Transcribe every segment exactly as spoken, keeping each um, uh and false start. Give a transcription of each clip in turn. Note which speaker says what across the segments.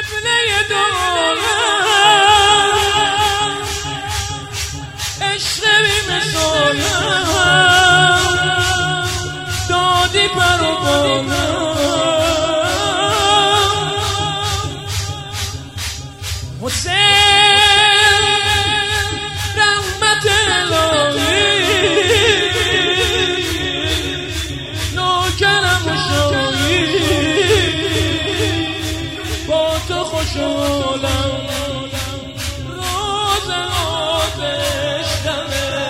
Speaker 1: طفله دارم عشق بی مثالم دادی پر و بالم حسین رحمت الهی نوکرم و شایی با تو خوشحالم راز آتشتمه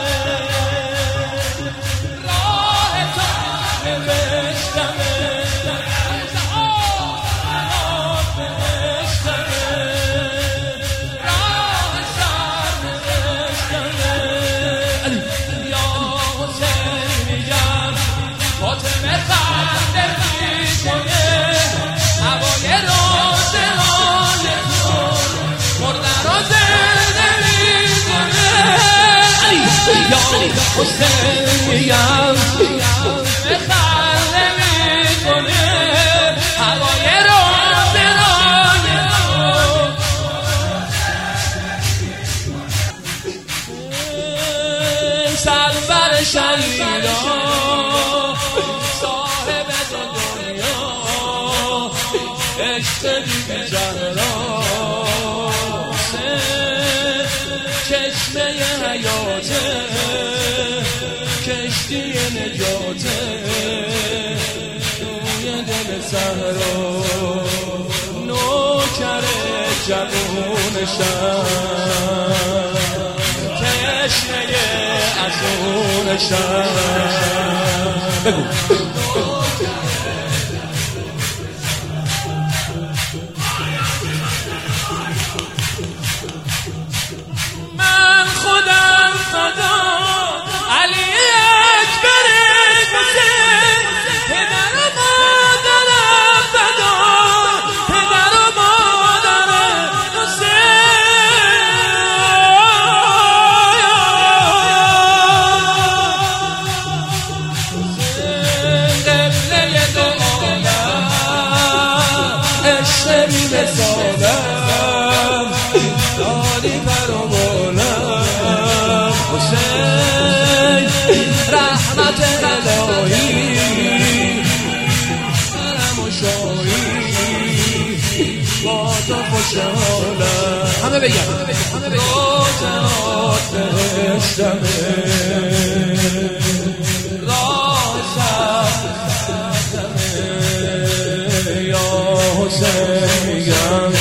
Speaker 1: راه تو نوشتمه حسینیم خنده میکنه هوای روزنای سرور شهیدا صاحب دنیا عشق بی جهرا چشمه حیاته کشتی نجاته روی دل صحرا نوکر جوونشم تشنه ازونشم بگو من خودم فدا علی اکبر حسین پدر و مادرم فدا پدر و مادرم حسین قبله دو عالم عشق بی مثالم دادی پر و بالم حسین رحمت الهی کرم و شایی با تو خوشحالم همه بگم روزنات بهشتمه راه سبزمه یا حسین میگم